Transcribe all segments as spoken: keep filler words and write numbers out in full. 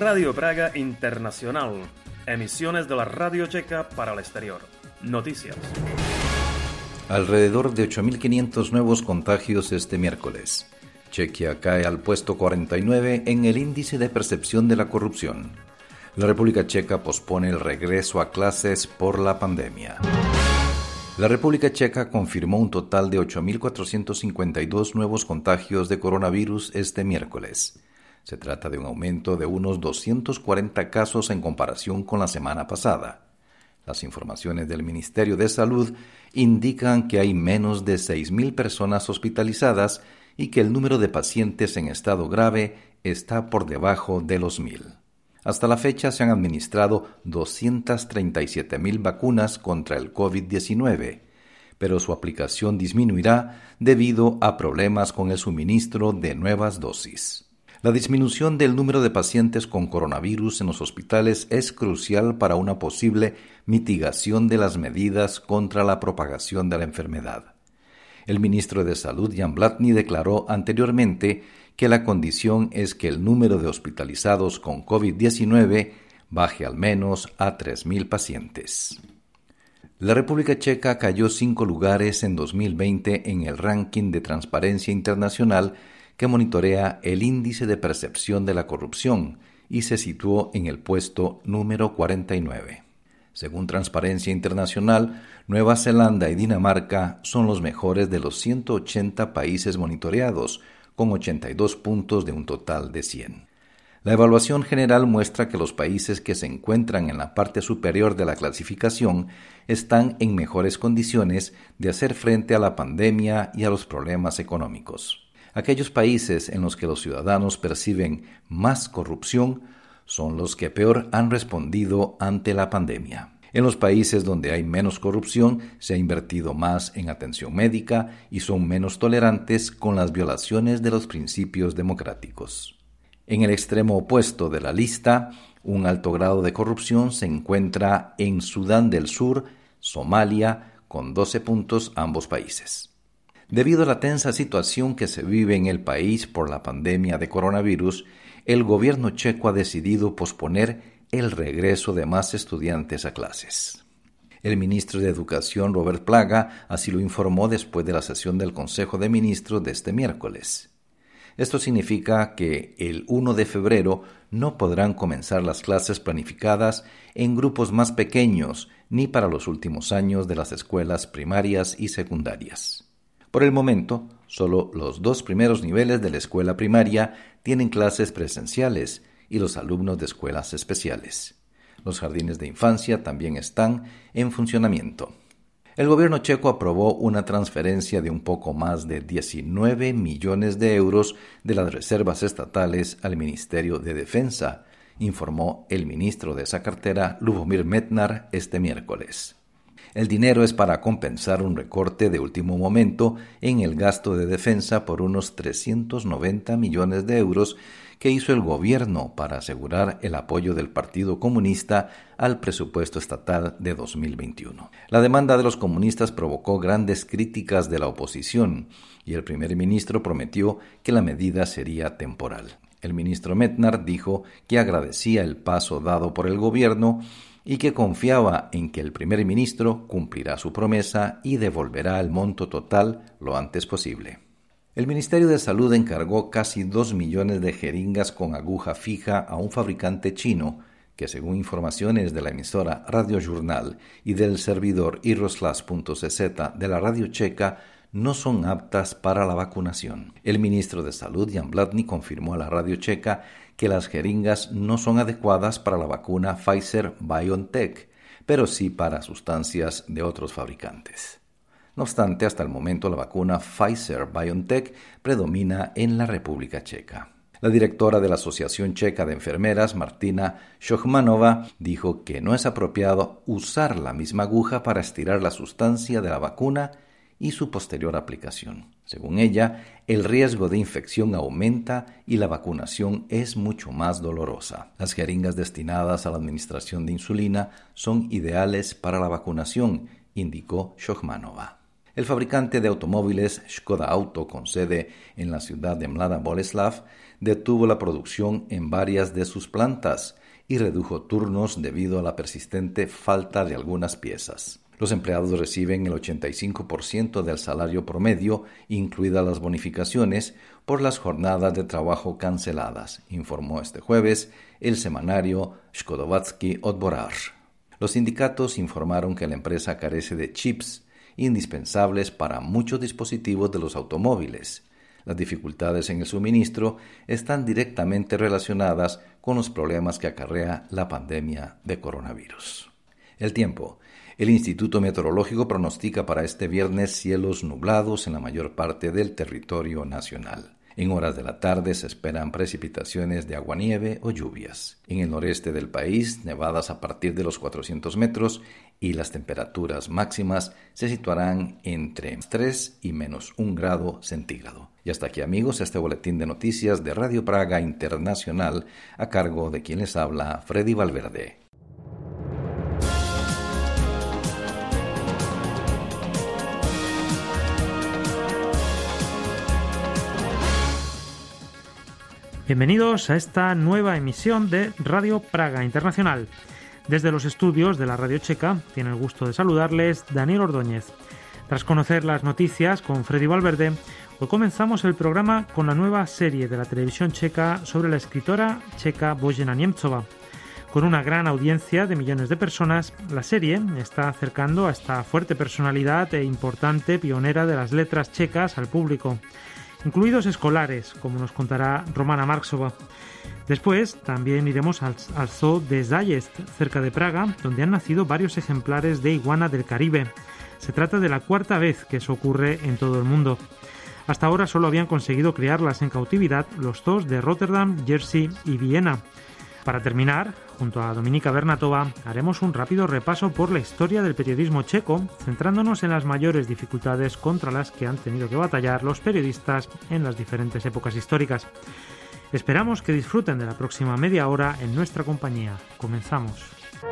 Radio Praga Internacional, emisiones de la Radio Checa para el exterior. Noticias. Alrededor de ocho mil quinientos nuevos contagios este miércoles. Chequia cae al puesto cuarenta y nueve en el índice de percepción de la corrupción. La República Checa pospone el regreso a clases por la pandemia. La República Checa confirmó un total de ocho mil cuatrocientos cincuenta y dos nuevos contagios de coronavirus este miércoles. Se trata de un aumento de unos doscientos cuarenta casos en comparación con la semana pasada. Las informaciones del Ministerio de Salud indican que hay menos de seis mil personas hospitalizadas y que el número de pacientes en estado grave está por debajo de los mil. Hasta la fecha se han administrado doscientas treinta y siete mil vacunas contra el covid diecinueve, pero su aplicación disminuirá debido a problemas con el suministro de nuevas dosis. La disminución del número de pacientes con coronavirus en los hospitales es crucial para una posible mitigación de las medidas contra la propagación de la enfermedad. El ministro de Salud, Jan Blatný, declaró anteriormente que la condición es que el número de hospitalizados con covid diecinueve baje al menos a tres mil pacientes. La República Checa cayó cinco lugares en dos mil veinte en el ranking de Transparencia Internacional que monitorea el índice de percepción de la corrupción y se situó en el puesto número cuarenta y nueve. Según Transparencia Internacional, Nueva Zelanda y Dinamarca son los mejores de los ciento ochenta países monitoreados, con ochenta y dos puntos de un total de cien. La evaluación general muestra que los países que se encuentran en la parte superior de la clasificación están en mejores condiciones de hacer frente a la pandemia y a los problemas económicos. Aquellos países en los que los ciudadanos perciben más corrupción son los que peor han respondido ante la pandemia. En los países donde hay menos corrupción se ha invertido más en atención médica y son menos tolerantes con las violaciones de los principios democráticos. En el extremo opuesto de la lista, un alto grado de corrupción se encuentra en Sudán del Sur, Somalia, con doce puntos ambos países. Debido a la tensa situación que se vive en el país por la pandemia de coronavirus, el gobierno checo ha decidido posponer el regreso de más estudiantes a clases. El ministro de Educación, Robert Plaga, así lo informó después de la sesión del Consejo de Ministros de este miércoles. Esto significa que el primero de febrero no podrán comenzar las clases planificadas en grupos más pequeños ni para los últimos años de las escuelas primarias y secundarias. Por el momento, solo los dos primeros niveles de la escuela primaria tienen clases presenciales y los alumnos de escuelas especiales. Los jardines de infancia también están en funcionamiento. El gobierno checo aprobó una transferencia de un poco más de diecinueve millones de euros de las reservas estatales al Ministerio de Defensa, informó el ministro de esa cartera, Lubomír Metnar, este miércoles. El dinero es para compensar un recorte de último momento en el gasto de defensa por unos trescientos noventa millones de euros que hizo el gobierno para asegurar el apoyo del Partido Comunista al presupuesto estatal de dos mil veintiuno. La demanda de los comunistas provocó grandes críticas de la oposición y el primer ministro prometió que la medida sería temporal. El ministro Metnar dijo que agradecía el paso dado por el gobierno y que confiaba en que el primer ministro cumplirá su promesa y devolverá el monto total lo antes posible. El Ministerio de Salud encargó casi dos millones de jeringas con aguja fija a un fabricante chino que, según informaciones de la emisora Radio Journal y del servidor iroslas punto c z de la radio checa, no son aptas para la vacunación. El ministro de Salud, Jan Blatný, confirmó a la radio checa que las jeringas no son adecuadas para la vacuna Pfizer-BioNTech, pero sí para sustancias de otros fabricantes. No obstante, hasta el momento la vacuna Pfizer-BioNTech predomina en la República Checa. La directora de la Asociación Checa de Enfermeras, Martina Shochmanova, dijo que no es apropiado usar la misma aguja para estirar la sustancia de la vacuna y su posterior aplicación. Según ella, el riesgo de infección aumenta y la vacunación es mucho más dolorosa. Las jeringas destinadas a la administración de insulina son ideales para la vacunación, indicó Shochmanova. El fabricante de automóviles Škoda Auto, con sede en la ciudad de Mladá Boleslav, detuvo la producción en varias de sus plantas y redujo turnos debido a la persistente falta de algunas piezas. Los empleados reciben el ochenta y cinco por ciento del salario promedio, incluidas las bonificaciones, por las jornadas de trabajo canceladas, informó este jueves el semanario Shkodovatsky Odborar. Los sindicatos informaron que la empresa carece de chips indispensables para muchos dispositivos de los automóviles. Las dificultades en el suministro están directamente relacionadas con los problemas que acarrea la pandemia de coronavirus. El tiempo. El Instituto Meteorológico pronostica para este viernes cielos nublados en la mayor parte del territorio nacional. En horas de la tarde se esperan precipitaciones de aguanieve o lluvias. En el noreste del país, nevadas a partir de los cuatrocientos metros y las temperaturas máximas se situarán entre tres y menos un grado centígrado. Y hasta aquí, amigos, este boletín de noticias de Radio Praga Internacional a cargo de quien les habla, Freddy Valverde. Bienvenidos a esta nueva emisión de Radio Praga Internacional. Desde los estudios de la Radio Checa tiene el gusto de saludarles Daniel Ordóñez. Tras conocer las noticias con Freddy Valverde, hoy comenzamos el programa con la nueva serie de la televisión checa sobre la escritora checa Božena Němcová. Con una gran audiencia de millones de personas, la serie está acercando a esta fuerte personalidad e importante pionera de las letras checas al público, incluidos escolares, como nos contará Romana Marksova. Después también iremos al, al zoo de Zajest, cerca de Praga, donde han nacido varios ejemplares de iguana del Caribe. Se trata de la cuarta vez que eso ocurre en todo el mundo. Hasta ahora solo habían conseguido criarlas en cautividad los zoos de Rotterdam, Jersey y Viena. Para terminar, junto a Dominika Bernatova, haremos un rápido repaso por la historia del periodismo checo, centrándonos en las mayores dificultades contra las que han tenido que batallar los periodistas en las diferentes épocas históricas. Esperamos que disfruten de la próxima media hora en nuestra compañía. Comenzamos.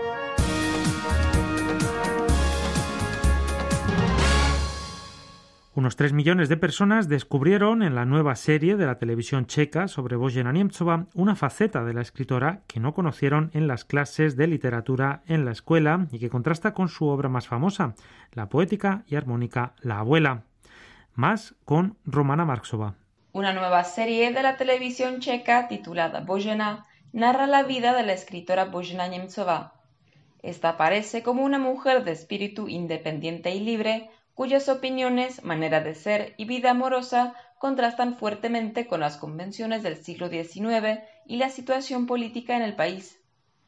Unos tres millones de personas descubrieron en la nueva serie de la televisión checa sobre Božena Němcová una faceta de la escritora que no conocieron en las clases de literatura en la escuela y que contrasta con su obra más famosa, la poética y armónica La abuela. Más con Romana Marksova. Una nueva serie de la televisión checa titulada Božena narra la vida de la escritora Božena Němcová. Esta aparece como una mujer de espíritu independiente y libre, cuyas opiniones, manera de ser y vida amorosa contrastan fuertemente con las convenciones del siglo diecinueve y la situación política en el país.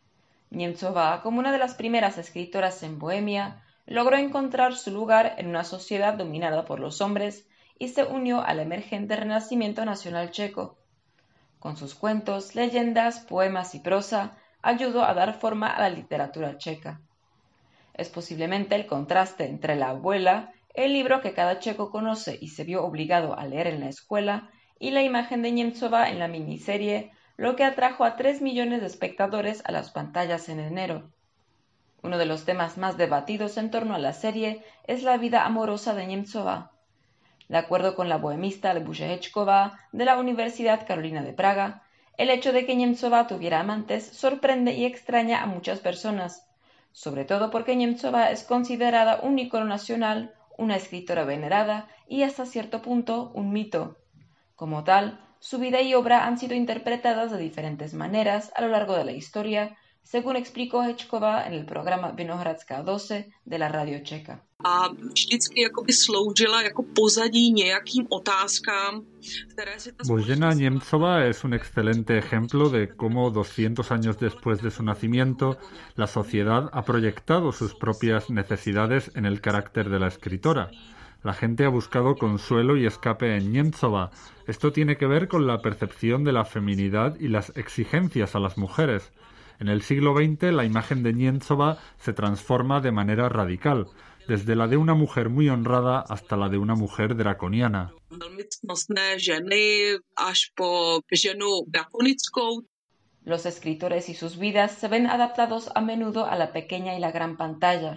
Němcová, como una de las primeras escritoras en Bohemia, logró encontrar su lugar en una sociedad dominada por los hombres y se unió al emergente renacimiento nacional checo. Con sus cuentos, leyendas, poemas y prosa, ayudó a dar forma a la literatura checa. Es posiblemente el contraste entre La abuela, el libro que cada checo conoce y se vio obligado a leer en la escuela, y la imagen de Němcová en la miniserie, lo que atrajo a tres millones de espectadores a las pantallas en enero. Uno de los temas más debatidos en torno a la serie es la vida amorosa de Němcová. De acuerdo con la bohemista Lubusha de la Universidad Carolina de Praga, el hecho de que Němcová tuviera amantes sorprende y extraña a muchas personas, sobre todo porque Němcová es considerada un ícono nacional, una escritora venerada y hasta cierto punto un mito. Como tal, su vida y obra han sido interpretadas de diferentes maneras a lo largo de la historia, según explicó Hečková en el programa Vinohradská doce de la radio checa. A vždycky jakoby sloužila jako pozadí nějakým otázkám, které si ta Božena Němcová es un excelente ejemplo de cómo doscientos años después de su nacimiento la sociedad ha proyectado sus propias necesidades en el carácter de la escritora. La gente ha buscado consuelo y escape en Němcová. Esto tiene que ver con la percepción de la feminidad y las exigencias a las mujeres. En el siglo veinte la imagen de Němcová se transforma de manera radical, desde la de una mujer muy honrada hasta la de una mujer draconiana. Los escritores y sus vidas se ven adaptados a menudo a la pequeña y la gran pantalla,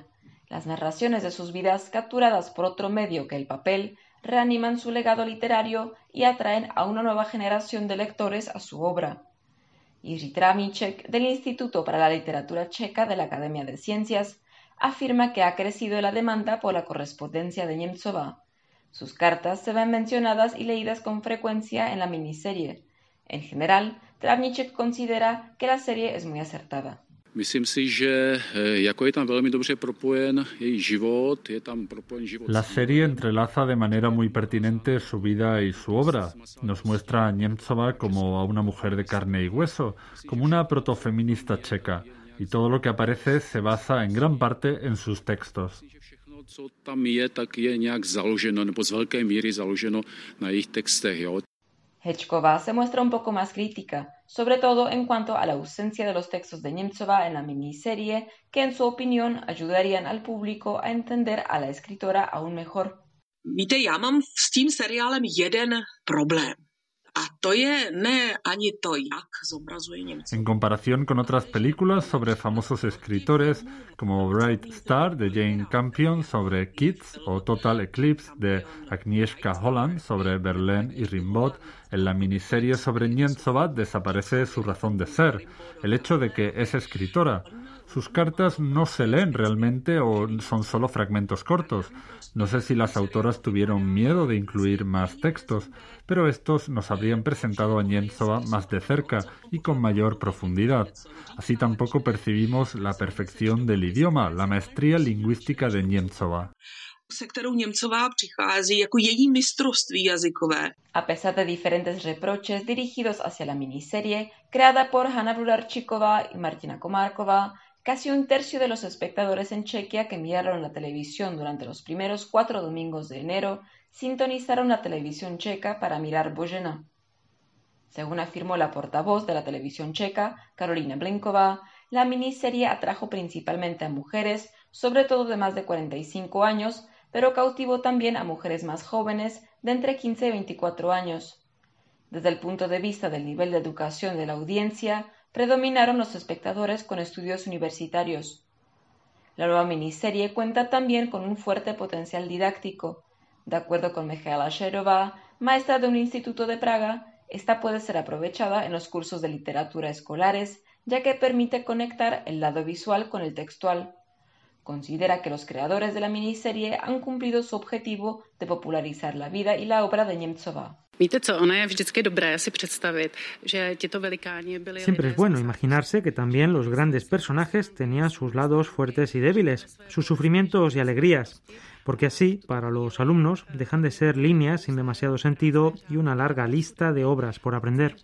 Las narraciones de sus vidas, capturadas por otro medio que el papel, reaniman su legado literario y atraen a una nueva generación de lectores a su obra. Jiří Trávníček, del Instituto para la Literatura Checa de la Academia de Ciencias, afirma que ha crecido la demanda por la correspondencia de Němcová. Sus cartas se ven mencionadas y leídas con frecuencia en la miniserie. En general, Trávníček considera que la serie es muy acertada. Myslím si, že jako je tam velmi dobře propojen její život, je tam propojen život. La serie entrelaza de manera muy pertinente su vida y su obra. Nos muestra a Němcová como a una mujer de carne y hueso, como una protofeminista checa, y todo lo que aparece se basa en gran parte en sus textos. Co tam je, tak je nějak založeno, nebo z velké míry založeno na jejich textech, jo. Hečková se muestra un poco más crítica, sobre todo en cuanto a la ausencia de los textos de Němcová en la miniserie, que en su opinión ayudarían al público a entender a la escritora aún mejor. Víte, já mám s tím seriálem jeden problém. A to je ne ani to, jak zobrazuje Němcová. En comparación con otras películas sobre famosos escritores, como Bright Star de Jane Campion sobre Keats o Total Eclipse de Agnieszka Holland sobre Verlaine y Rimbaud, en la miniserie sobre Němcová desaparece su razón de ser, el hecho de que es escritora. Sus cartas no se leen realmente o son solo fragmentos cortos. No sé si las autoras tuvieron miedo de incluir más textos, pero estos nos habrían presentado a Němcová más de cerca y con mayor profundidad. Así tampoco percibimos la perfección del idioma, la maestría lingüística de Němcová, se kterou Němcová přichází jako její mistrovství jazykové. A pesar de diferentes reproches dirigidos hacia la miniserie, creada por Hanna Brudarčíková y Martina Komárková, casi un tercio de los espectadores en Chequia que miraron la televisión durante los primeros cuatro domingos de enero sintonizaron la televisión checa para mirar Božena. Según afirmó la portavoz de la televisión checa, Karolina Blinková, la miniserie atrajo principalmente a mujeres, sobre todo de más de cuarenta y cinco años, pero cautivó también a mujeres más jóvenes de entre quince y veinticuatro años. Desde el punto de vista del nivel de educación de la audiencia, predominaron los espectadores con estudios universitarios. La nueva miniserie cuenta también con un fuerte potencial didáctico. De acuerdo con Michaela Sherová, maestra de un instituto de Praga, esta puede ser aprovechada en los cursos de literatura escolares, ya que permite conectar el lado visual con el textual. Considera que los creadores de la miniserie han cumplido su objetivo de popularizar la vida y la obra de Němcová. Siempre es bueno imaginarse que también los grandes personajes tenían sus lados fuertes y débiles, sus sufrimientos y alegrías, porque así, para los alumnos, dejan de ser líneas sin demasiado sentido y una larga lista de obras por aprender.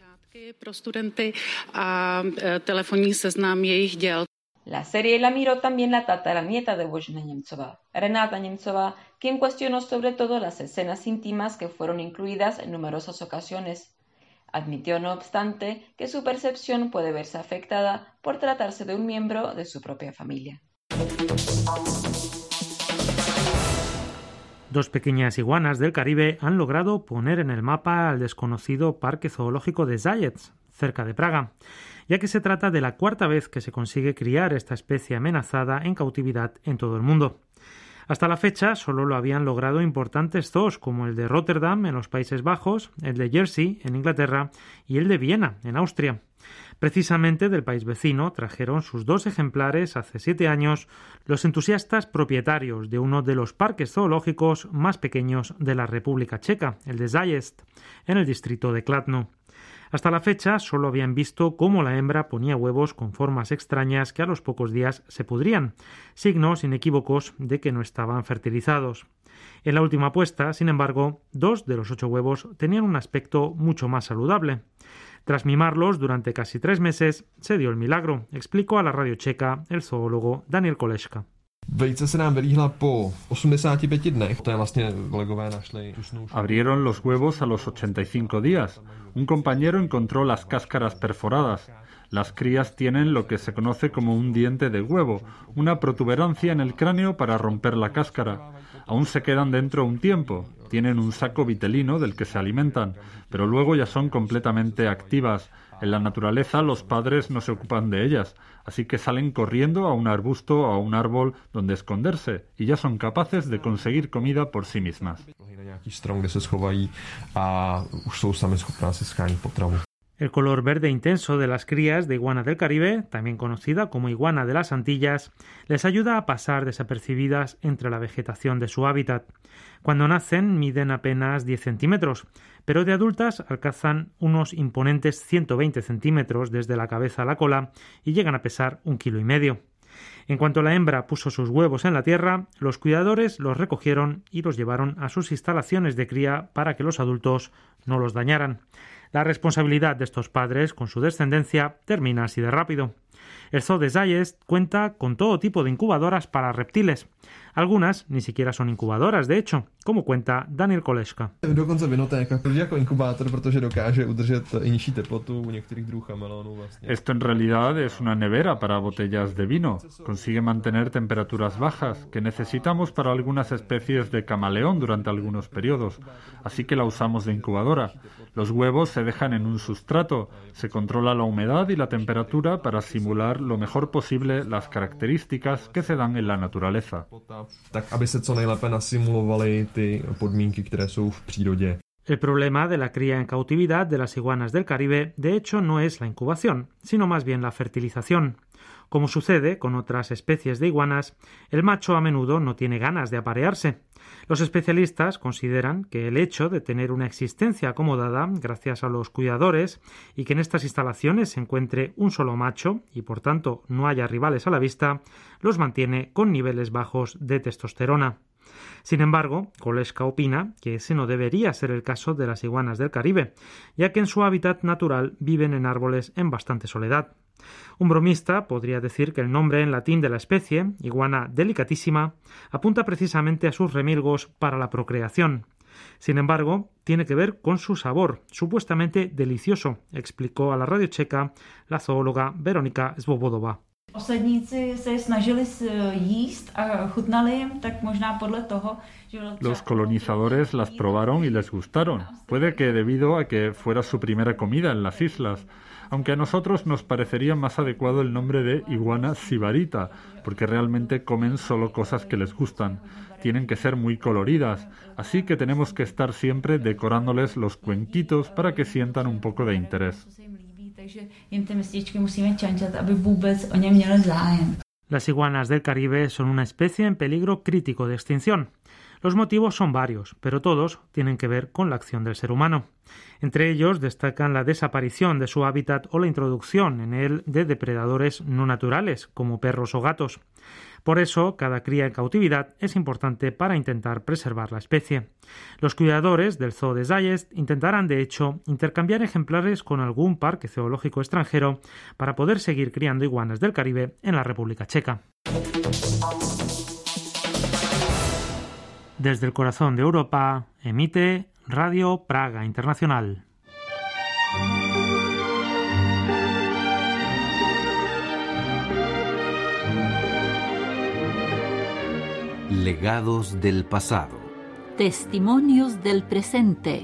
La serie la miró también la tataranieta de Božena Němcová, Renata Němcová, quien cuestionó sobre todo las escenas íntimas que fueron incluidas en numerosas ocasiones. Admitió, no obstante, que su percepción puede verse afectada por tratarse de un miembro de su propia familia. Dos pequeñas iguanas del Caribe han logrado poner en el mapa al desconocido Parque Zoológico de Zajec, cerca de Praga, ya que se trata de la cuarta vez que se consigue criar esta especie amenazada en cautividad en todo el mundo. Hasta la fecha solo lo habían logrado importantes zoos como el de Rotterdam en los Países Bajos, el de Jersey en Inglaterra y el de Viena en Austria. Precisamente del país vecino trajeron sus dos ejemplares hace siete años los entusiastas propietarios de uno de los parques zoológicos más pequeños de la República Checa, el de Zajec, en el distrito de Kladno. Hasta la fecha solo habían visto cómo la hembra ponía huevos con formas extrañas que a los pocos días se pudrían, signos inequívocos de que no estaban fertilizados. En la última puesta, sin embargo, dos de los ocho huevos tenían un aspecto mucho más saludable. Tras mimarlos durante casi tres meses, se dio el milagro, explicó a la radio checa el zoólogo Daniel Koleška. Abrieron los huevos a los ochenta y cinco días. Un compañero encontró las cáscaras perforadas. Las crías tienen lo que se conoce como un diente de huevo, una protuberancia en el cráneo para romper la cáscara. Aún se quedan dentro un tiempo. Tienen un saco vitelino del que se alimentan, pero luego ya son completamente activas. En la naturaleza los padres no se ocupan de ellas, así que salen corriendo a un arbusto o a un árbol donde esconderse y ya son capaces de conseguir comida por sí mismas. El color verde intenso de las crías de iguana del Caribe, también conocida como iguana de las Antillas, les ayuda a pasar desapercibidas entre la vegetación de su hábitat. Cuando nacen miden apenas diez centímetros, pero de adultas alcanzan unos imponentes ciento veinte centímetros desde la cabeza a la cola y llegan a pesar un kilo y medio. En cuanto la hembra puso sus huevos en la tierra, los cuidadores los recogieron y los llevaron a sus instalaciones de cría para que los adultos no los dañaran. La responsabilidad de estos padres con su descendencia termina así de rápido. El zoo de Zayest cuenta con todo tipo de incubadoras para reptiles. Algunas ni siquiera son incubadoras, de hecho, como cuenta Daniel Koleška. Esto en realidad es una nevera para botellas de vino. Consigue mantener temperaturas bajas que necesitamos para algunas especies de camaleón durante algunos periodos, así que la usamos de incubadora. Los huevos se dejan en un sustrato, se controla la humedad y la temperatura para simular lo mejor posible las características que se dan en la naturaleza. El problema de la cría en cautividad de las iguanas del Caribe, de hecho, no es la incubación, sino más bien la fertilización. Como sucede con otras especies de iguanas, el macho a menudo no tiene ganas de aparearse. Los especialistas consideran que el hecho de tener una existencia acomodada gracias a los cuidadores y que en estas instalaciones se encuentre un solo macho y por tanto no haya rivales a la vista, los mantiene con niveles bajos de testosterona. Sin embargo, Koleška opina que ese no debería ser el caso de las iguanas del Caribe, ya que en su hábitat natural viven en árboles en bastante soledad. Un bromista podría decir que el nombre en latín de la especie, iguana delicatísima, apunta precisamente a sus remilgos para la procreación. Sin embargo, tiene que ver con su sabor, supuestamente delicioso, explicó a la radio checa la zoóloga Veronika Svobodová. Los colonizadores las probaron y les gustaron. Puede que debido a que fuera su primera comida en las islas, aunque a nosotros nos parecería más adecuado el nombre de iguana sibarita, porque realmente comen solo cosas que les gustan. Tienen que ser muy coloridas, así que tenemos que estar siempre decorándoles los cuenquitos para que sientan un poco de interés. Las iguanas del Caribe son una especie en peligro crítico de extinción. Los motivos son varios, pero todos tienen que ver con la acción del ser humano. Entre ellos destacan la desaparición de su hábitat o la introducción en él de depredadores no naturales, como perros o gatos. Por eso, cada cría en cautividad es importante para intentar preservar la especie. Los cuidadores del zoo de Zayest intentarán, de hecho, intercambiar ejemplares con algún parque zoológico extranjero para poder seguir criando iguanas del Caribe en la República Checa. Desde el corazón de Europa, emite Radio Praga Internacional. Legados del pasado. Testimonios del presente.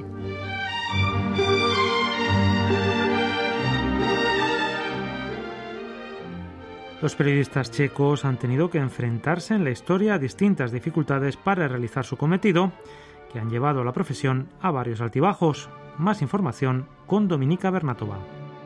Los periodistas checos han tenido que enfrentarse en la historia a distintas dificultades para realizar su cometido, que han llevado a la profesión a varios altibajos. Más información con Dominika Bernatova.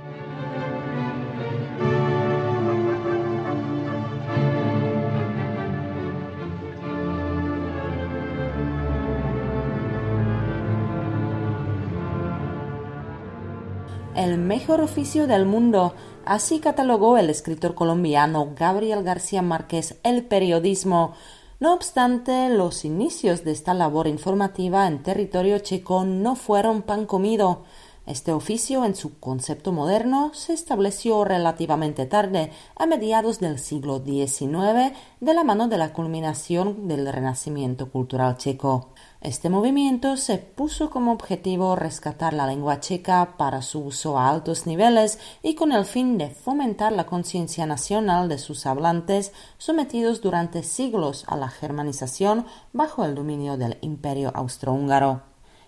El mejor oficio del mundo, así catalogó el escritor colombiano Gabriel García Márquez el periodismo. No obstante, los inicios de esta labor informativa en territorio checo no fueron pan comido. Este oficio, en su concepto moderno, se estableció relativamente tarde, a mediados del siglo diecinueve, de la mano de la culminación del renacimiento cultural checo. Este movimiento se puso como objetivo rescatar la lengua checa para su uso a altos niveles y con el fin de fomentar la conciencia nacional de sus hablantes sometidos durante siglos a la germanización bajo el dominio del Imperio Austrohúngaro.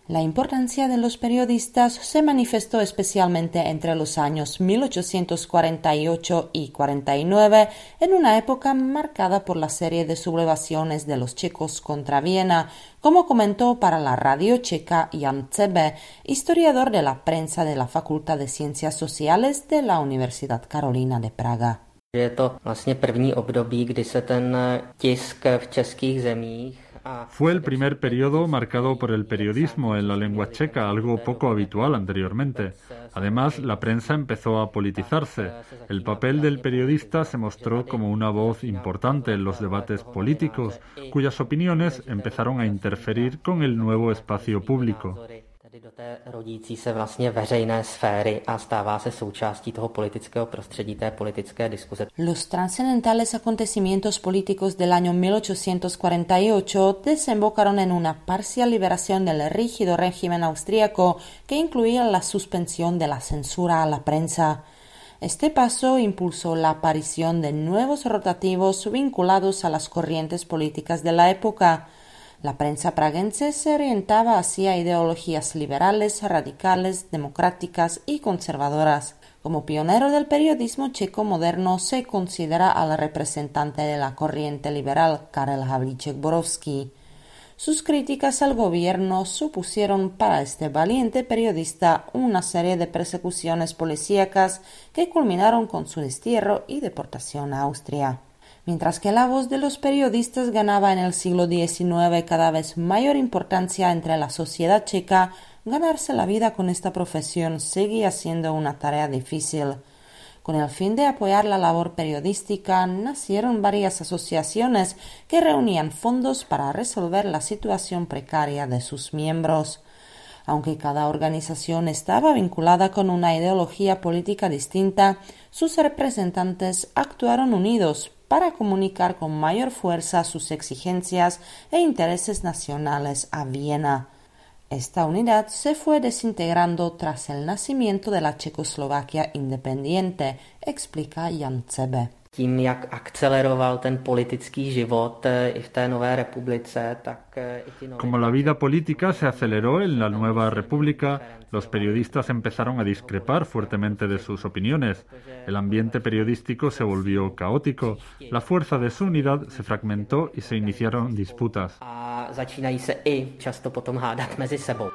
La importancia de los periodistas se manifestó especialmente entre los años mil ochocientos cuarenta y ocho y cuarenta y nueve, en una época marcada por la serie de sublevaciones de los checos contra Viena, como comentó para la radio checa Jan Cebe, historiador de la prensa de la Facultad de Ciencias Sociales de la Universidad Karolina de Praga. Je to vlastně první období, kdy se ten tisk v českých zemích. Fue el primer periodo marcado por el periodismo en la lengua checa, algo poco habitual anteriormente. Además, la prensa empezó a politizarse. El papel del periodista se mostró como una voz importante en los debates políticos, cuyas opiniones empezaron a interferir con el nuevo espacio público. Do té rodící se vlastně veřejné sféry a stává se součástí toho politického prostředí, té politické diskuze. Los trascendentales acontecimientos políticos del año mil ochocientos cuarenta y ocho desembocaron en una parcial liberación del rígido régimen austríaco que incluía la suspensión de la censura a la prensa. Este paso impulsó la aparición de nuevos rotativos vinculados a las corrientes políticas de la época. La prensa praguense se orientaba hacia ideologías liberales, radicales, democráticas y conservadoras. Como pionero del periodismo checo moderno se considera al representante de la corriente liberal Karel Havlíček-Borovský. Sus críticas al gobierno supusieron para este valiente periodista una serie de persecuciones policíacas que culminaron con su destierro y deportación a Austria. Mientras que la voz de los periodistas ganaba en el siglo diecinueve cada vez mayor importancia entre la sociedad checa, ganarse la vida con esta profesión seguía siendo una tarea difícil. Con el fin de apoyar la labor periodística, nacieron varias asociaciones que reunían fondos para resolver la situación precaria de sus miembros. Aunque cada organización estaba vinculada con una ideología política distinta, sus representantes actuaron unidos para comunicar con mayor fuerza sus exigencias e intereses nacionales a Viena. Esta unidad se fue desintegrando tras el nacimiento de la Checoslovaquia independiente, explica Jan Cebe. Tím, jak akceleroval ten politický život i v té nové republice, tak i ti novináři. Como la vida política se aceleró en la nueva república, los periodistas empezaron a discrepar fuertemente de sus opiniones. El ambiente periodístico se volvió caótico, la fuerza de su unidad se fragmentó y se iniciaron disputas. A začínají se i často potom hádat mezi sebou.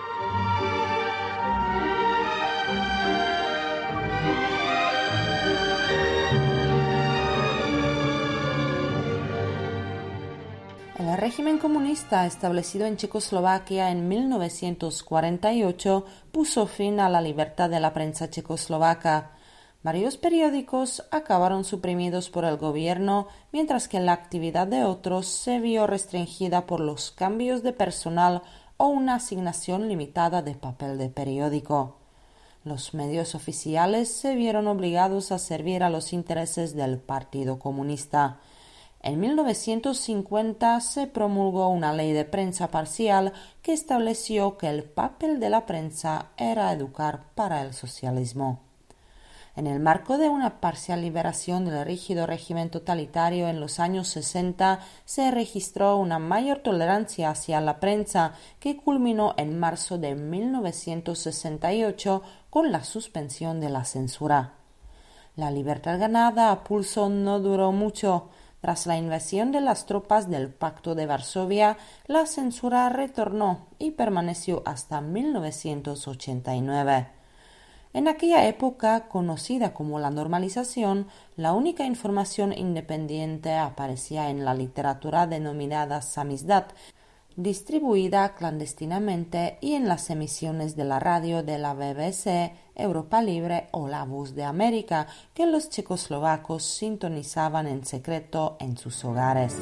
El régimen comunista establecido en Checoslovaquia en mil novecientos cuarenta y ocho puso fin a la libertad de la prensa checoslovaca. Varios periódicos acabaron suprimidos por el gobierno, mientras que la actividad de otros se vio restringida por los cambios de personal o una asignación limitada de papel de periódico. Los medios oficiales se vieron obligados a servir a los intereses del Partido Comunista. En mil novecientos cincuenta se promulgó una ley de prensa parcial que estableció que el papel de la prensa era educar para el socialismo. En el marco de una parcial liberación del rígido régimen totalitario en los años sesenta, se registró una mayor tolerancia hacia la prensa que culminó en marzo de mil novecientos sesenta y ocho con la suspensión de la censura. La libertad ganada a pulso no duró mucho. Tras la invasión de las tropas del Pacto de Varsovia, la censura retornó y permaneció hasta mil novecientos ochenta y nueve. En aquella época, conocida como la normalización, la única información independiente aparecía en la literatura denominada samizdat, distribuida clandestinamente, y en las emisiones de la radio de la B B C, Europa Libre o La Voz de América, que los checoslovacos sintonizaban en secreto en sus hogares.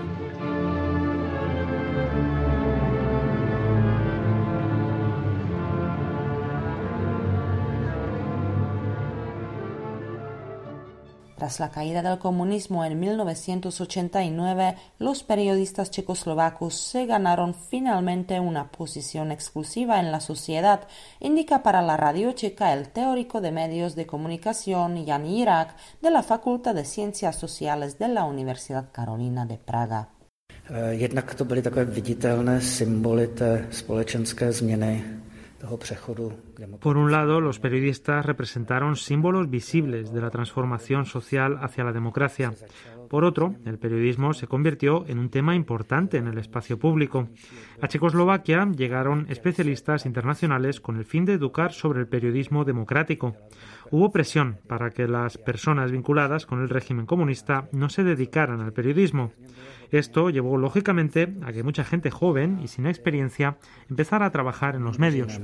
Tras la caída del comunismo en mil novecientos ochenta y nueve, los periodistas checoslovacos se ganaron finalmente una posición exclusiva en la sociedad, indica para la radio checa el teórico de medios de comunicación Jan Jirák de la Facultad de Ciencias Sociales de la Universidad Karolina de Praga. Jednak to byly takové viditelné symboly té společenské změny. Por un lado, los periodistas representaron símbolos visibles de la transformación social hacia la democracia. Por otro, el periodismo se convirtió en un tema importante en el espacio público. A Checoslovaquia llegaron especialistas internacionales con el fin de educar sobre el periodismo democrático. Hubo presión para que las personas vinculadas con el régimen comunista no se dedicaran al periodismo. Esto llevó, lógicamente, a que mucha gente joven y sin experiencia empezara a trabajar en los medios.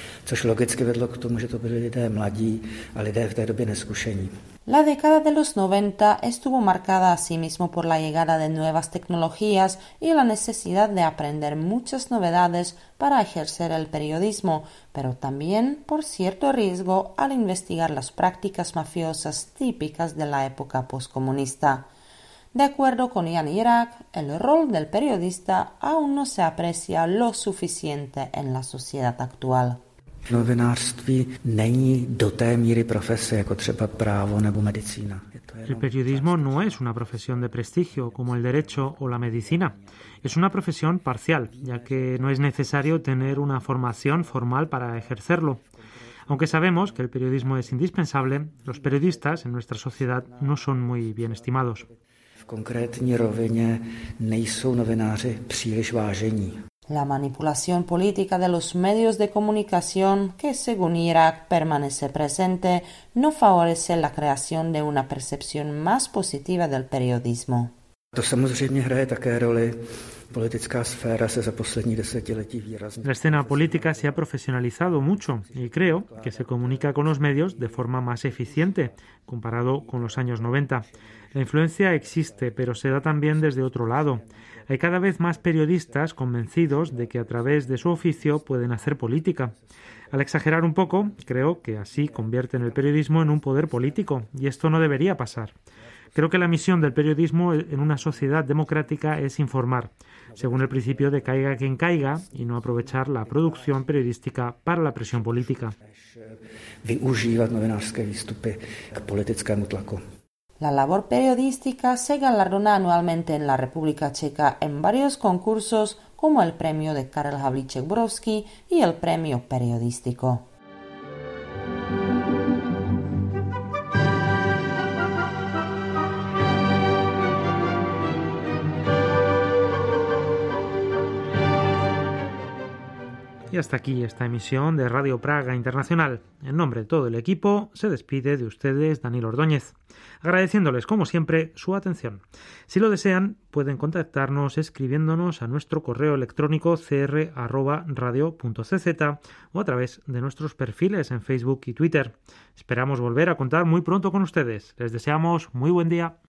La década de los noventa estuvo marcada asimismo por la llegada de nuevas tecnologías y la necesidad de aprender muchas novedades para ejercer el periodismo, pero también por cierto riesgo al investigar las prácticas mafiosas típicas de la época poscomunista. De acuerdo con Jan Jirák, el rol del periodista aún no se aprecia lo suficiente en la sociedad actual. Novinářství není do té míry profese jako třeba právo nebo medicína. El periodismo no es una profesión de prestigio como el derecho o la medicina. Es una profesión parcial, ya que no es necesario tener una formación formal para ejercerlo. Aunque sabemos que el periodismo es indispensable, los periodistas en nuestra sociedad no son muy bien estimados. V konkrétní rovině nejsou novináři příliš vážení. La manipulación política de los medios de comunicación, que según Jirák permanece presente, no favorece la creación de una percepción más positiva del periodismo. To samozřejmě hraje také roli. Politická sféra se za poslední desetiletí výrazně. La escena política se ha profesionalizado mucho y creo que se comunica con los medios de forma más eficiente comparado con los años noventa. La influencia existe, pero se da también desde otro lado. Hay cada vez más periodistas convencidos de que a través de su oficio pueden hacer política. Al exagerar un poco, creo que así convierten el periodismo en un poder político, y esto no debería pasar. Creo que la misión del periodismo en una sociedad democrática es informar, según el principio de caiga quien caiga, y no aprovechar la producción periodística para la presión política. Využívat novinářské výstupy k politickému tlaku. La labor periodística se galardona anualmente en la República Checa en varios concursos como el premio de Karel Havlíček-Borovský y el premio periodístico. Y hasta aquí esta emisión de Radio Praga Internacional. En nombre de todo el equipo, se despide de ustedes Daniel Ordóñez, agradeciéndoles como siempre su atención. Si lo desean, pueden contactarnos escribiéndonos a nuestro correo electrónico c r arroba radio punto c z o a través de nuestros perfiles en Facebook y Twitter. Esperamos volver a contar muy pronto con ustedes. Les deseamos muy buen día.